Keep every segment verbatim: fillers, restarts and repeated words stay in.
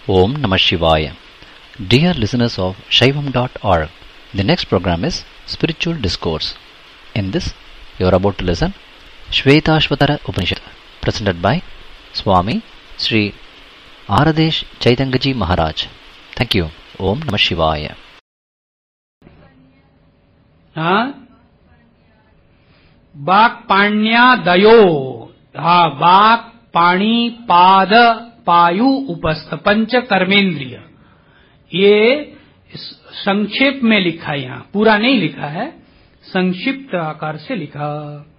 Om Namah Shivaya. Dear listeners of Shaivam dot org, the next program is Spiritual Discourse. In this, you are about to listen Shvetashvatara Upanishad, presented by Swami Sri Aradesh Chaitangaji Maharaj. Thank you. Om Namah Shivaya. हाँ, बाक पाण्यादयो, हाँ, बाक पाणी पाद पायु उपस्थ पंच कर्मेंद्रिय, ये संक्षेप में लिखा है, यहाँ पूरा नहीं लिखा है, संक्षिप्त आकार से लिखा।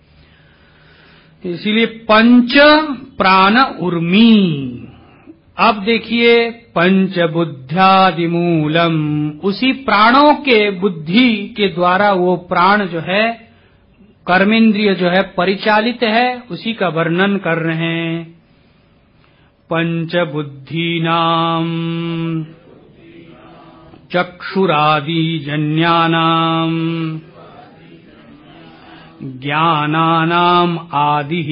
इसीलिए पंच प्राण उर्मी। अब देखिए, पंच बुद्ध्यादिमूलम, उसी प्राणों के बुद्धि के द्वारा वो प्राण जो है, कर्मेंद्रिय जो है परिचालित है, उसी का वर्णन कर रहे हैं। पंच बुद्धीनाम चक्षुरादि जन्यानाम ज्ञानानाम आदि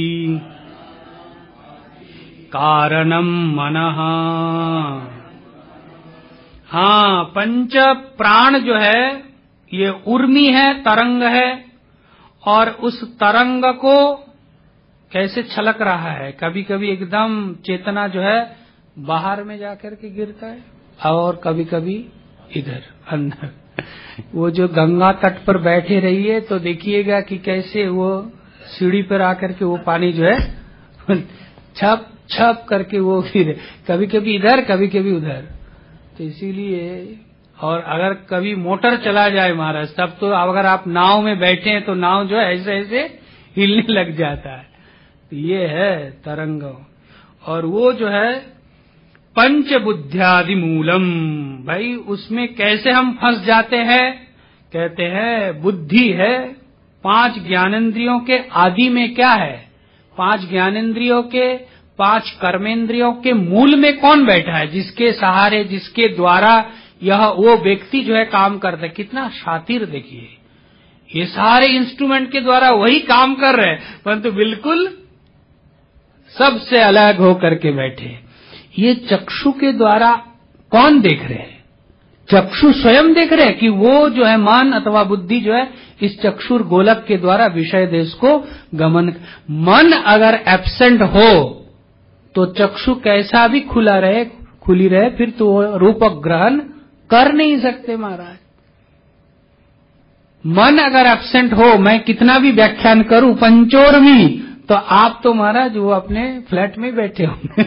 कारणम मनः। हाँ, पंच प्राण जो है ये उर्मी है, तरंग है, और उस तरंग को कैसे छलक रहा है, कभी कभी एकदम चेतना जो है बाहर में जाकर के गिरता है, और कभी कभी इधर अंदर। वो जो गंगा तट पर बैठे रहिए तो देखिएगा कि कैसे वो सीढ़ी पर आकर के वो पानी जो है छप छप करके वो गिरे, कभी कभी इधर कभी कभी उधर। तो इसीलिए, और अगर कभी मोटर चला जाए महाराज, तब तो अगर आप नाव में बैठे हैं तो नाव जो है ऐसे ऐसे हिलने लग जाता है। तो ये है तरंग। और वो जो है पंच बुद्ध्यादि मूलम, भाई उसमें कैसे हम फंस जाते हैं, कहते हैं बुद्धि है। पांच ज्ञानेंद्रियों के आदि में क्या है, पांच ज्ञानेंद्रियों के, पांच कर्मेंद्रियों के मूल में कौन बैठा है, जिसके सहारे, जिसके द्वारा यह वो व्यक्ति जो है काम करता है। कितना शातिर देखिए, ये सारे इंस्ट्रूमेंट के द्वारा वही काम कर रहे हैं, परंतु बिल्कुल सबसे अलग होकर के बैठे। ये चक्षु के द्वारा कौन देख रहे हैं, चक्षु स्वयं देख रहे हैं कि वो जो है मन अथवा बुद्धि जो है इस चक्षुर गोलक के द्वारा विषय देश को गमन। मन अगर एब्सेंट हो तो चक्षु कैसा भी खुला रहे, खुली रहे, फिर तो रूप ग्रहण कर नहीं सकते महाराज। मन अगर एब्सेंट हो, मैं कितना भी व्याख्यान करूं पंचोर्मी, तो आप तो महाराज वो अपने फ्लैट में बैठे होंगे।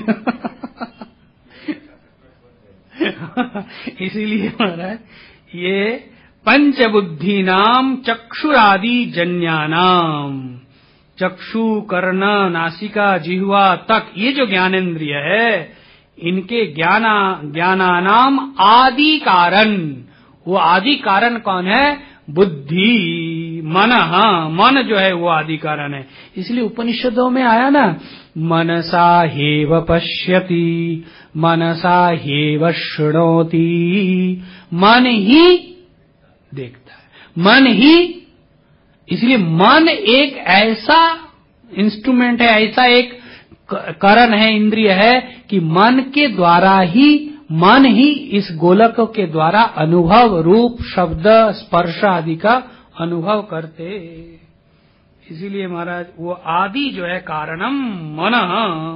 इसीलिए महाराज ये पंचबुद्धि नाम चक्षुरादि जन्यानाम, चक्षु कर्ण नासिका जिह्वा तक, ये जो ज्ञानेन्द्रिय है, इनके ज्ञाना ज्ञानानाम आदि कारण, वो आदि कारण कौन है, बुद्धि मन। हाँ, मन जो है वो आदि कारण है। इसलिए उपनिषदों में आया ना, मनसा हेव पश्यति मनसा हेव शृणोति, मन ही देखता है, मन ही। इसलिए मन एक ऐसा इंस्ट्रूमेंट है, ऐसा एक कारण है, इंद्रिय है, कि मन के द्वारा ही, मन ही इस गोलक के द्वारा अनुभव, रूप शब्द स्पर्श आदि का अनुभव करते। इसीलिए महाराज वो आदि जो है कारणम मनः,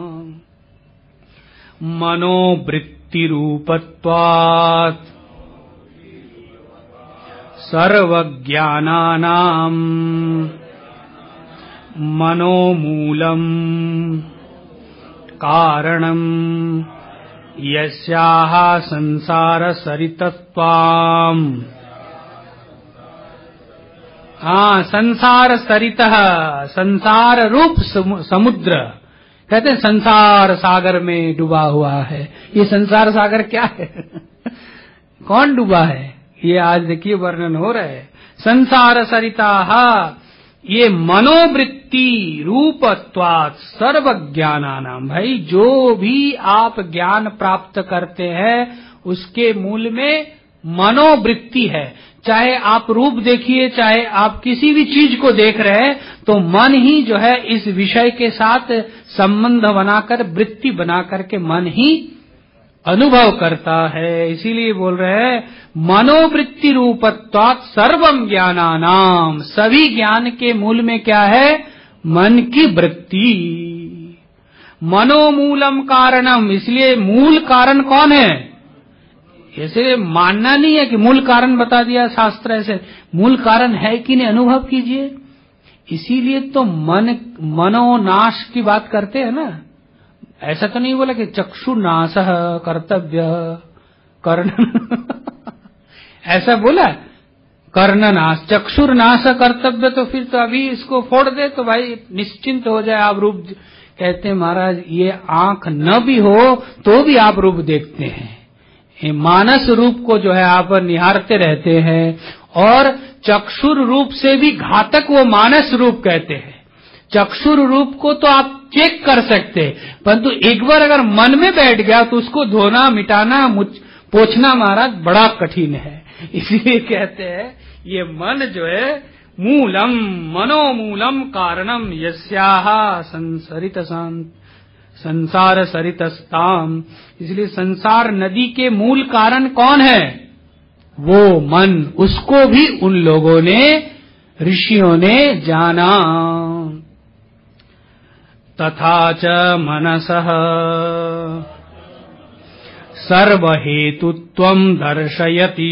मनोवृत्ति रूपत्वात् सर्वज्ञानानां मनोमूलम कारणम यस्याः संसार सरितत्वाम्। हाँ, संसार सरितः, संसार रूप समुद्र, कहते हैं संसार सागर में डूबा हुआ है। ये संसार सागर क्या है? कौन डूबा है? ये आज देखिए वर्णन हो रहा है। संसार सरिताः, ये मनोवृत्ति रूपत्वात् सर्व ज्ञानानाम, भाई जो भी आप ज्ञान प्राप्त करते हैं उसके मूल में मनोवृत्ति है। चाहे आप रूप देखिए, चाहे आप किसी भी चीज को देख रहे हैं, तो मन ही जो है इस विषय के साथ संबंध बनाकर, वृत्ति बनाकर के मन ही अनुभव करता है। इसीलिए बोल रहे हैं मनोवृत्ति रूपत्वात् सर्वम ज्ञानानाम, सभी ज्ञान के मूल में क्या है? मन की वृत्ति। मनोमूलम कारणम, इसलिए मूल कारण कौन है? ऐसे मानना नहीं है कि मूल कारण बता दिया शास्त्र, ऐसे मूल कारण है कि नहीं, अनुभव कीजिए। इसीलिए तो मन मनोनाश की बात करते हैं ना। ऐसा तो नहीं बोला कि चक्षुनाश कर्तव्य कर्ण ऐसा बोला कर्णनाश, चक्षुर्नाश कर्तव्य, तो फिर तो अभी इसको फोड़ दे तो भाई निश्चिंत हो जाए। आप रूप कहते हैं महाराज ये आंख न भी हो तो भी आप रूप देखते हैं, ये मानस रूप को जो है आप निहारते रहते हैं। और चक्षुर रूप से भी घातक वो मानस रूप कहते हैं। चक्षुर रूप को तो आप चेक कर सकते, परंतु एक बार अगर मन में बैठ गया तो उसको धोना मिटाना पोछना महाराज बड़ा कठिन है। इसलिए कहते हैं ये मन जो है मूलम मनोमूलम कारणम यस्याह संसरित संसार सरितस्ताम। इसलिए संसार नदी के मूल कारण कौन है? वो मन। उसको भी उन लोगों ने, ऋषियों ने जाना। तथा च मनसः सर्वहेतुत्वं दर्शयति।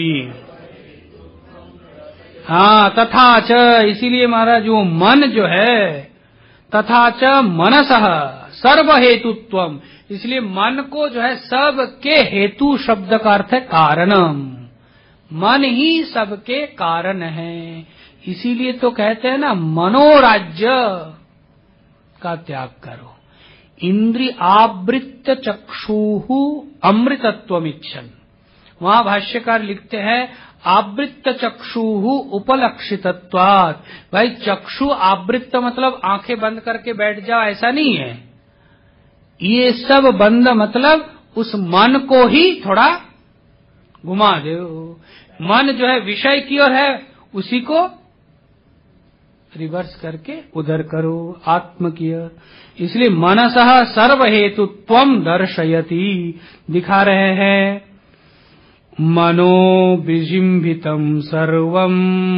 हाँ, तथा च, इसीलिए महाराज वो मन जो है, तथा च मनसः सर्वहेतुत्वम, इसलिए मन को जो है सबके हेतु शब्द का अर्थ है कारणम। मन ही सबके कारण है। इसीलिए तो कहते हैं ना मनोराज्य का त्याग करो। इंद्रिय आवृत्त चक्षुहु अमृतत्वमिच्छन्। वहां भाष्यकार लिखते हैं आवृत्त चक्षुहु उपलक्षितत्वात्। भाई चक्षु आवृत्त मतलब आंखें बंद करके बैठ जाओ, ऐसा नहीं है। ये सब बंद मतलब उस मन को ही थोड़ा घुमा दो। मन जो है विषय की ओर है, उसी को रिवर्स करके उधर करो आत्म की ओर। इसलिए मनसः सर्वहेतुत्वं दर्शयति, दिखा रहे हैं। मनो विजिम्भितं सर्वं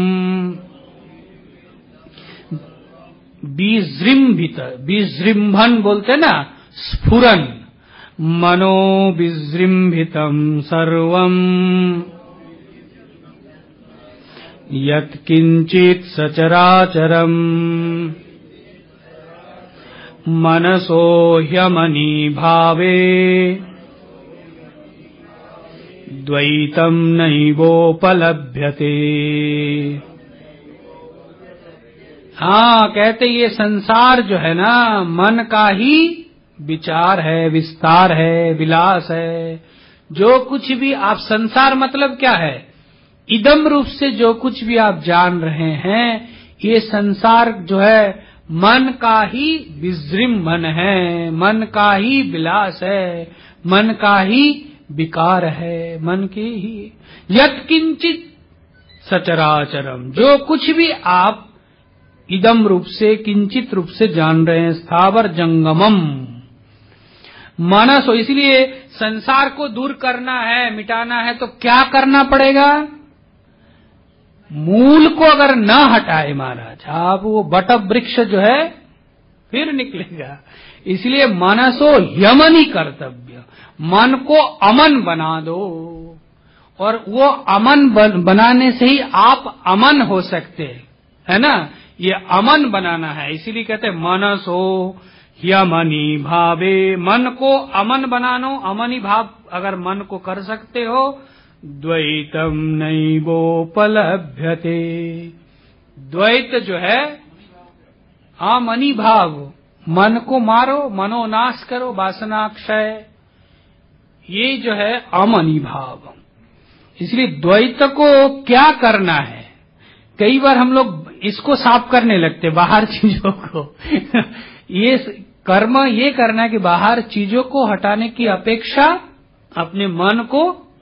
विजृंभित, विजृंभन बोलते ना, स्फुरन। मनो विजृंभितं सर्वं यत्किंचित् सचराचरम् मनसो ह्यमनी भावे द्वैतं नैवोपलभ्यते। हाँ, कहते ये संसार जो है ना मन का ही विचार है, विस्तार है, विलास है। जो कुछ भी आप, संसार मतलब क्या है? इदम रूप से जो कुछ भी आप जान रहे हैं, ये संसार जो है मन का ही विजृंभन है, मन का ही विलास है, मन का ही विकार है, मन के ही। यत्किंचित सचराचरम, जो कुछ भी आप इदम रूप से किंचित रूप से जान रहे हैं, स्थावर जंगमम मनसो। इसलिए संसार को दूर करना है, मिटाना है, तो क्या करना पड़ेगा? मूल को अगर न हटाए महाराज आप, वो बट वृक्ष जो है फिर निकलेगा। इसलिए मनसो यमनी कर्तव्य, मन को अमन बना दो। और वो अमन बनाने से ही आप अमन हो सकते हैं, है ना। ये अमन बनाना है, इसीलिए कहते हैं मनसो यमनी भावे। मन को अमन बनानो, अमनी भाव अगर मन को कर सकते हो, द्वैतम नैवोपलभ्यते। द्वैत जो है अमनी भाव, मन को मारो, मनोनाश करो, वासनाक्षय, ये जो है अमनी भाव। इसलिए द्वैत को क्या करना है? कई बार हम लोग इसको साफ करने लगते बाहर चीजों को ये कर्म ये करना है कि बाहर चीजों को हटाने की अपेक्षा अपने मन को।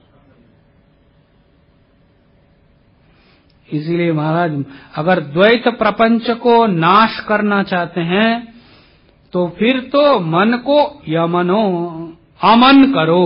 इसीलिए महाराज अगर द्वैत प्रपंच को नाश करना चाहते हैं तो फिर तो मन को यमनो अमन करो।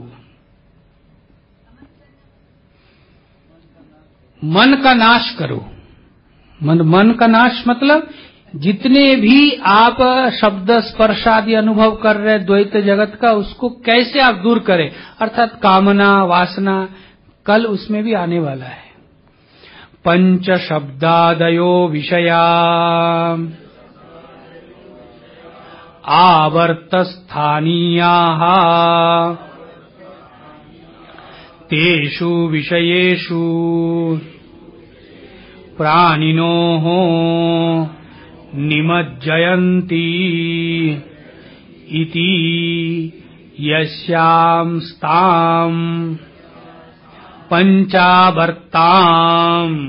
मन का नाश करो। मन मन का नाश मतलब जितने भी आप शब्द स्पर्श आदि अनुभव कर रहे द्वैत जगत का, उसको कैसे आप दूर करें, अर्थात कामना वासना, कल उसमें भी आने वाला है। पंच शब्दादयो विषया आवर्त स्थानीयाः तेषु विषयेषु प्राणिनोः निमज्जयन्ति इति यस्यां स्तां पंचावर्ताम।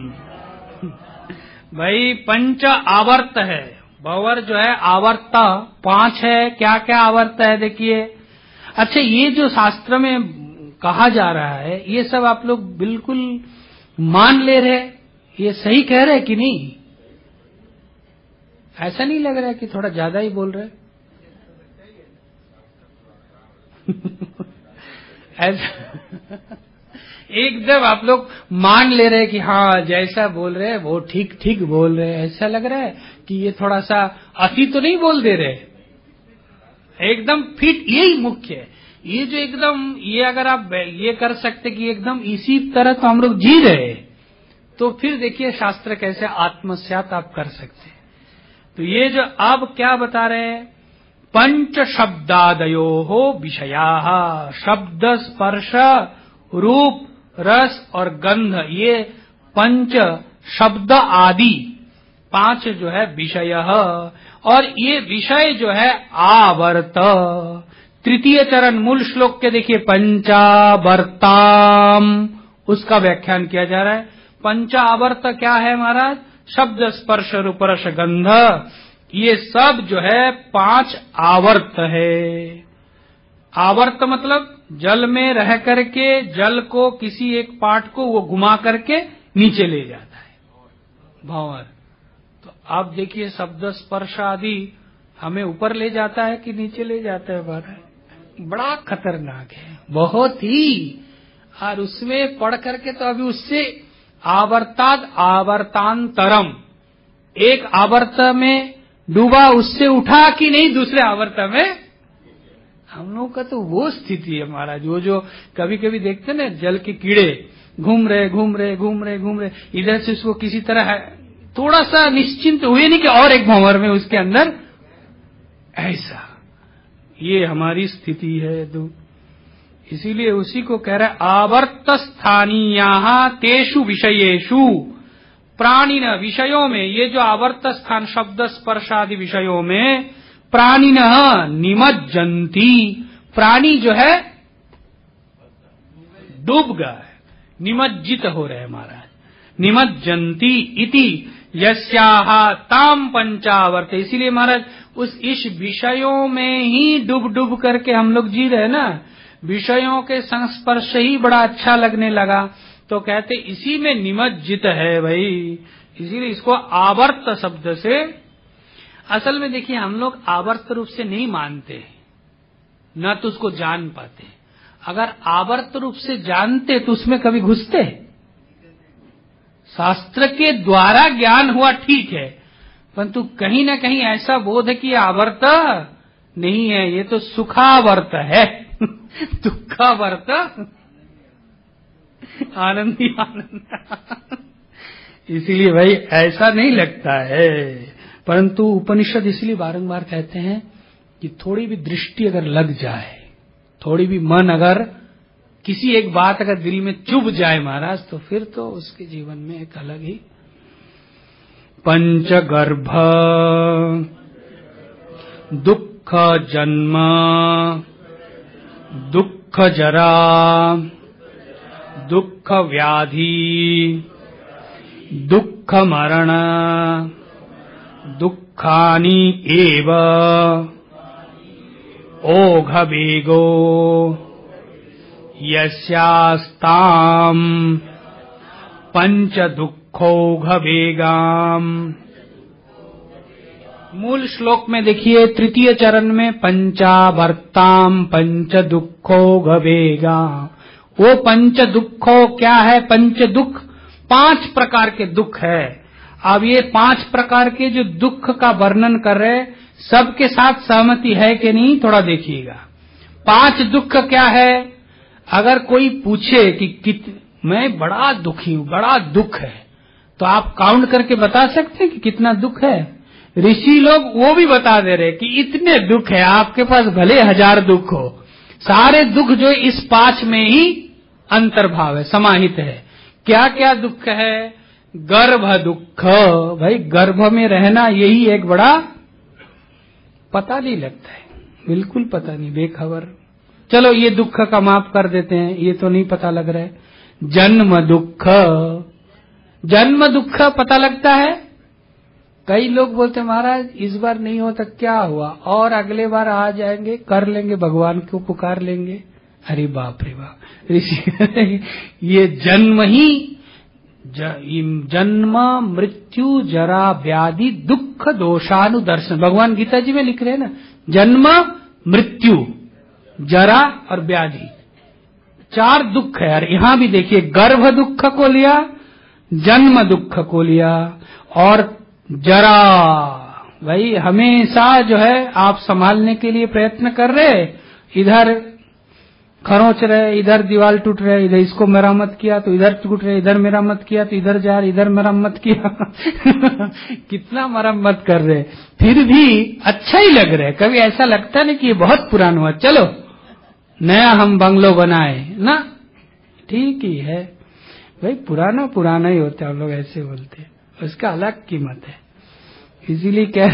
भाई पंच आवर्त है, भवर जो है आवर्त पांच है। क्या क्या आवर्त है देखिए। अच्छा, ये जो शास्त्र में कहा जा रहा है ये सब आप लोग बिल्कुल मान ले रहे, ये सही कह रहे कि नहीं? ऐसा नहीं लग रहा है कि थोड़ा ज्यादा ही बोल रहे? ऐसा एकदम आप लोग मान ले रहे कि हाँ जैसा बोल रहे हैं वो ठीक ठीक बोल रहे हैं। ऐसा लग रहा है कि ये थोड़ा सा अति तो नहीं बोल दे रहे, एकदम फिट। यही मुख्य है। ये जो एकदम ये अगर आप ये कर सकते कि एकदम इसी तरह तो हम लोग जी रहे, तो फिर देखिए शास्त्र कैसे आत्मसात आप कर सकते हैं। तो ये जो अब क्या बता रहे हैं, पंच शब्दादयो हो विषया, शब्द स्पर्श रूप रस और गंध, ये पंच शब्द आदि पांच जो है विषय, और ये विषय जो है आवर्त। तृतीय चरण मूल श्लोक के देखिए, पंचावर्ताम, उसका व्याख्यान किया जा रहा है। पंचावर्त क्या है महाराज? शब्द स्पर्श रूप रस गंध, ये सब जो है पांच आवर्त है। आवर्त मतलब जल में रह करके जल को किसी एक पार्ट को वो घुमा करके नीचे ले जाता है, भंवर। तो आप देखिए शब्द स्पर्श आदि हमें ऊपर ले जाता है कि नीचे ले जाता है बाहर? बड़ा खतरनाक है, बहुत ही। और उसमें पढ़ करके तो अभी उससे आवर्ताद आवर्तांतरम, एक आवर्त में डूबा उससे उठा कि नहीं दूसरे आवर्त में, हम लोग का तो वो स्थिति है महाराज। वो जो कभी कभी देखते ना जल के कीड़े घूम रहे घूम रहे घूम रहे घूम रहे, इधर से उसको किसी तरह थोड़ा सा निश्चिंत हुए नहीं कि और एक भंवर में उसके अंदर, ऐसा ये हमारी स्थिति है। दो इसीलिए उसी को कह रहा है आवर्त स्थानीयाः तेषु विषयेषु प्राणिन, विषयों में, ये जो आवर्त स्थान शब्द स्पर्श आदि विषयों में प्राणिन निमज्जन्ति, प्राणी जो है डूब गया है, निमज्जित हो रहे हैं महाराज। निमज्जन्ति इति यस्याः ताम पंचावर्त, इसीलिए महाराज उस इस विषयों में ही डूब डूब करके हम लोग जी रहे हैं ना, विषयों के संस्पर्श ही बड़ा अच्छा लगने लगा, तो कहते इसी में निमज्जित है भाई। इसीलिए इसको आवर्त शब्द से, असल में देखिए हम लोग आवर्त रूप से नहीं मानते, न तो उसको जान पाते। अगर आवर्त रूप से जानते तो उसमें कभी घुसते? शास्त्र के द्वारा ज्ञान हुआ ठीक है, परंतु कहीं न कहीं ऐसा बोध है कि आवर्त नहीं है, ये तो सुखावर्त है। दुखावर्त आनंदी आनंद। इसीलिए भाई ऐसा नहीं लगता है, परंतु उपनिषद इसलिए बारंबार कहते हैं कि थोड़ी भी दृष्टि अगर लग जाए, थोड़ी भी मन अगर किसी एक बात अगर दिल में चुभ जाए महाराज, तो फिर तो उसके जीवन में एक अलग ही पंचगर्भ दुख जन्म दुख जरा दुख व्याधि दुख मरण दुखानि एव ओघ वेगो यस्यास्ताम पंच दुखोघ वेगाम मूल श्लोक में देखिए तृतीय चरण में पंचावर्ताम पंच दुखो गवेगा। वो पंच दुखो क्या है? पंच दुख पांच प्रकार के दुख है। अब ये पांच प्रकार के जो दुख का वर्णन कर रहे, सबके साथ सहमति है कि नहीं, थोड़ा देखिएगा। पांच दुख क्या है? अगर कोई पूछे कि कित मैं बड़ा दुखी हूं, बड़ा दुख है, तो आप काउंट करके बता सकते हैं कि कितना दुख है? ऋषि लोग वो भी बता दे रहे कि इतने दुख है, आपके पास भले हजार दुख हो, सारे दुख जो इस पांच में ही अंतर्भाव है, समाहित है। क्या क्या दुख है? गर्भ दुख। भाई गर्भ में रहना यही एक बड़ा, पता नहीं लगता है, बिल्कुल पता नहीं, बेखबर। चलो ये दुख का माफ कर देते हैं, ये तो नहीं पता लग रहा है। जन्म दुख, जन्म दुख पता लगता है। कई लोग बोलते महाराज इस बार नहीं हो तो क्या हुआ, और अगले बार आ जाएंगे, कर लेंगे, भगवान को पुकार लेंगे। अरे बाप रे बाप, ऋषि ये जन्म ही ज, जन्म मृत्यु जरा व्याधि दुख दोषानुदर्शन, भगवान गीता जी में लिख रहे हैं ना, जन्म मृत्यु जरा और व्याधि, चार दुख है। और यहां भी देखिए गर्भ दुख को लिया, जन्म दुख को लिया और जरा। भाई हमेशा जो है आप संभालने के लिए प्रयत्न कर रहे, इधर खरोच रहे, इधर दीवार टूट रहे, इधर इसको मरम्मत किया तो इधर टूट रहे, इधर मरम्मत किया तो इधर जा रहे, इधर मरम्मत किया कितना मरम्मत कर रहे, फिर भी अच्छा ही लग रहा है। कभी ऐसा लगता नहीं कि ये बहुत पुराना हुआ, चलो नया हम बंगलो बनाए ना, ठीक ही है। भाई पुराना पुराना ही होता है, हम लोग ऐसे बोलते हैं, उसका अलग कीमत है। इसीलिए कह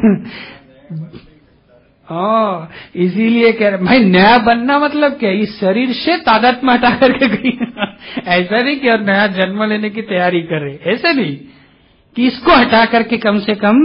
रहे हाँ, इसीलिए कह रहे भाई नया बनना मतलब क्या, इस शरीर से तादात्म्य हटा करके गई ऐसा नहीं कि और नया जन्म लेने की तैयारी करे, ऐसा नहीं कि इसको हटा करके कम से कम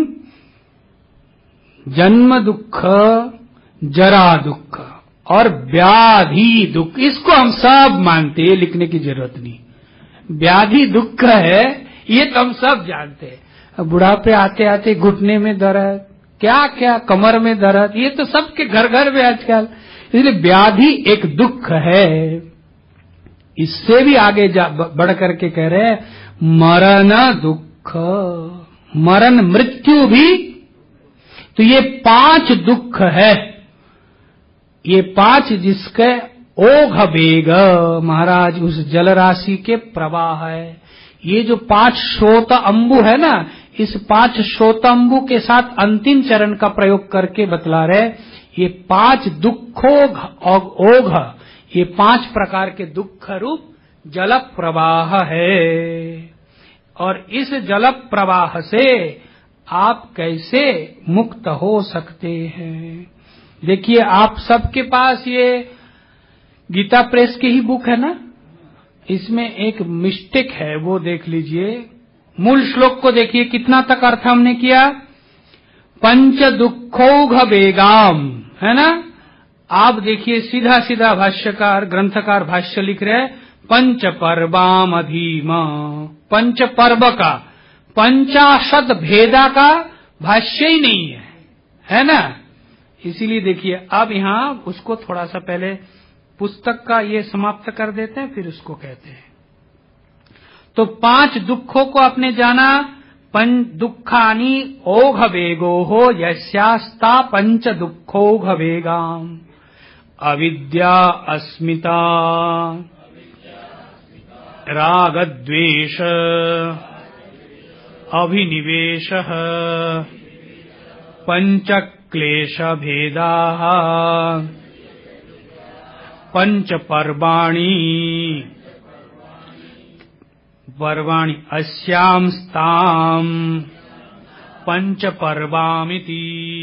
जन्म दुख, जरा दुख और व्याधि दुख, इसको हम सब मानते हैं, लिखने की जरूरत नहीं। व्याधि दुख है ये तो हम सब जानते हैं। बुढ़ापे आते आते घुटने में दर्द, क्या क्या कमर में दर्द, ये तो सबके घर घर में आजकल। इसलिए व्याधि एक दुख है। इससे भी आगे जा बढ़ करके कह रहे हैं मरण दुख, मरण मृत्यु भी। तो ये पांच दुख है, ये पांच जिसके ओघ वेग, महाराज उस जल राशि के प्रवाह है। ये जो पांच श्रोत अंबु है ना, इस पांच श्रोतंबु के साथ अंतिम चरण का प्रयोग करके बतला रहे, ये पांच दुखोघ और ओघ, ये पांच प्रकार के दुख रूप जल प्रवाह है। और इस जल प्रवाह से आप कैसे मुक्त हो सकते हैं? देखिए आप सबके पास ये गीता प्रेस की ही बुक है ना, इसमें एक मिस्टेक है, वो देख लीजिए। मूल श्लोक को देखिए, कितना तक अर्थ हमने किया, पंच दुखौघ वेगाम, है ना। आप देखिए सीधा सीधा भाष्यकार ग्रंथकार भाष्य लिख रहे हैं, पंच पर्वाम अधीम, पंच पर्व का पंचाशत भेदा का भाष्य ही नहीं है, है ना। इसीलिए देखिए अब यहाँ उसको थोड़ा सा पहले पुस्तक का ये समाप्त कर देते हैं, फिर उसको कहते हैं। तो पांच दुखों को आपने जाना, पंच दुखानी ओघ वेगो हो यस्यास्ता पंच दुखोघ वेगाम, अविद्या अस्मिता राग द्वेष अभिनिवेश पंच क्लेश भेदा पंच पर्वाणि पर्वाणि अस्याम स्ताम पंच पर्वामिति।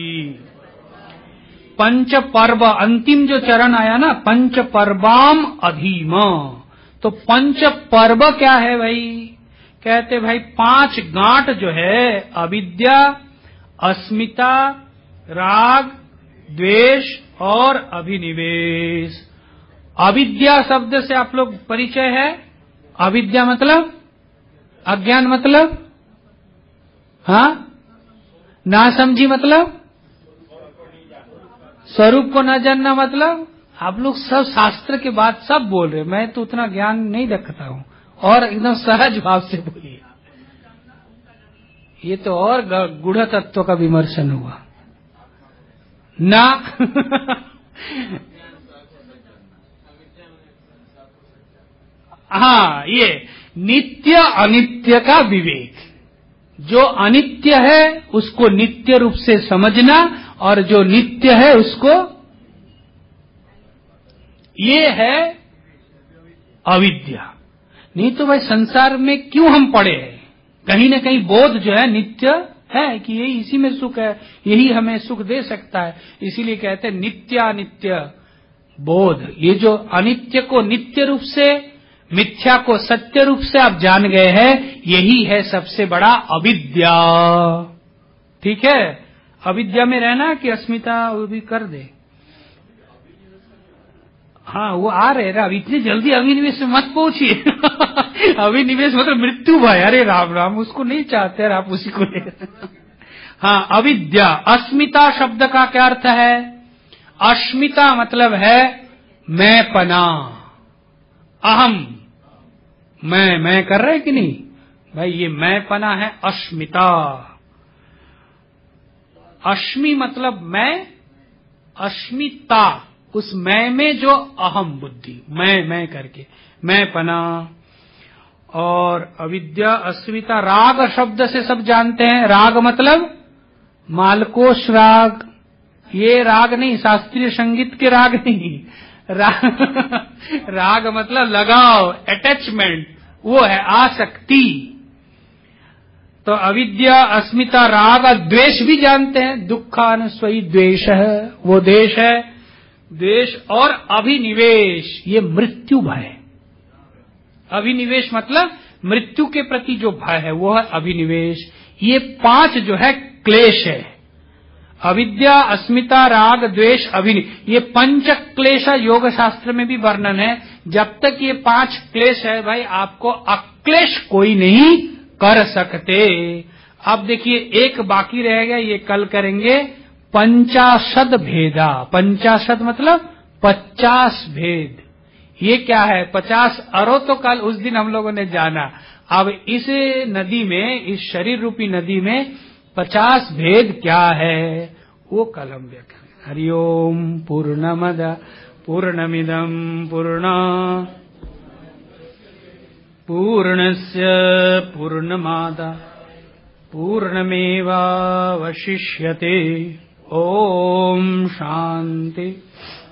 पंच पर्व अंतिम जो चरण आया ना, पंच पर्वाम अधीम, तो पंच पर्व क्या है भाई? कहते भाई पांच गांठ जो है, अविद्या, अस्मिता, राग, द्वेष और अभिनिवेश। अविद्या शब्द से आप लोग परिचय है, अविद्या मतलब अज्ञान, मतलब हाँ ना समझी मतलब स्वरूप को न जानना मतलब आप लोग सब शास्त्र के बाद सब बोल रहे, मैं तो उतना ज्ञान नहीं रखता हूँ, और एकदम सहज भाव से बोलिए। ये तो और गूढ़ तत्व का विमर्शन हुआ ना। हाँ, ये नित्य अनित्य का विवेक, जो अनित्य है उसको नित्य रूप से समझना, और जो नित्य है उसको, ये है अविद्या। नहीं तो भाई संसार में क्यों हम पड़े हैं? कहीं न कहीं बोध जो है नित्य है कि यही इसी में सुख है, यही हमें सुख दे सकता है, इसीलिए कहते हैं नित्यानित्य बोध। ये जो अनित्य को नित्य रूप से, मिथ्या को सत्य रूप से आप जान गए हैं, यही है सबसे बड़ा अविद्या। ठीक है, अविद्या में रहना कि अस्मिता वो भी कर दे। हाँ, वो आ रहे ना, अब इतनी जल्दी अभिनिवेश में मत पहुंचिए। अभिनिवेश मतलब मृत्यु भय, अरे राम राम, उसको नहीं चाहते आप उसी को ले। हाँ, अविद्या। अस्मिता शब्द का क्या अर्थ है? अस्मिता मतलब है मैं पना, अहम, मैं मैं कर रहे कि नहीं भाई, ये मैं पना है अस्मिता। अस्मि मतलब मैं, अस्मिता उस मैं में जो अहम बुद्धि, मैं मैं करके मैं पना। और अविद्या अस्मिता, राग शब्द से सब जानते हैं, राग मतलब मालकोश राग, ये राग नहीं, शास्त्रीय संगीत के राग नहीं, राग, राग मतलब लगाव, अटैचमेंट, वो है आसक्ति। तो अविद्या अस्मिता राग, द्वेष भी जानते हैं, दुखान स्वयं द्वेष है, वो देश है द्वेष। और अभिनिवेश, ये मृत्यु भय। अभिनिवेश मतलब मृत्यु के प्रति जो भय है वो है अभिनिवेश। ये पांच जो है क्लेश है, अविद्या अस्मिता राग द्वेष अभिनिवेश, ये पंच क्लेश योग शास्त्र में भी वर्णन है। जब तक ये पांच क्लेश है भाई, आपको अक्लेश कोई नहीं कर सकते। अब देखिए एक बाकी रह गया, ये कल करेंगे, पंचाशद भेदा। पंचाशद मतलब पचास भेद। ये क्या है? पचास अरो तो कल उस दिन हम लोगों ने जाना। अब इस नदी में, इस शरीर रूपी नदी में पचास भेद क्या है वो कल हम देखेंगे। हरिओम पूर्णमद पूर्णमिदम पूर्णा पूर्णस्य पूर्णमादा पूर्णमेवावशिष्यते। ओम शांति।